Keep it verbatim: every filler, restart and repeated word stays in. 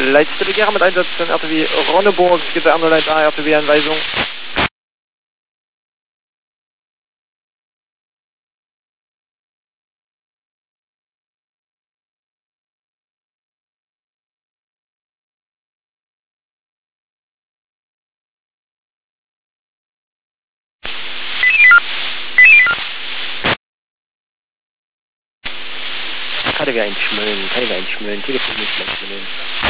Leitstelle Gera mit Einsatz in R T W Ronneburg, bitte andere Line A, R T W-Anweisung. K D W einschmüllen, K D W einschmüllen, Telefon nicht mehr schmüllen.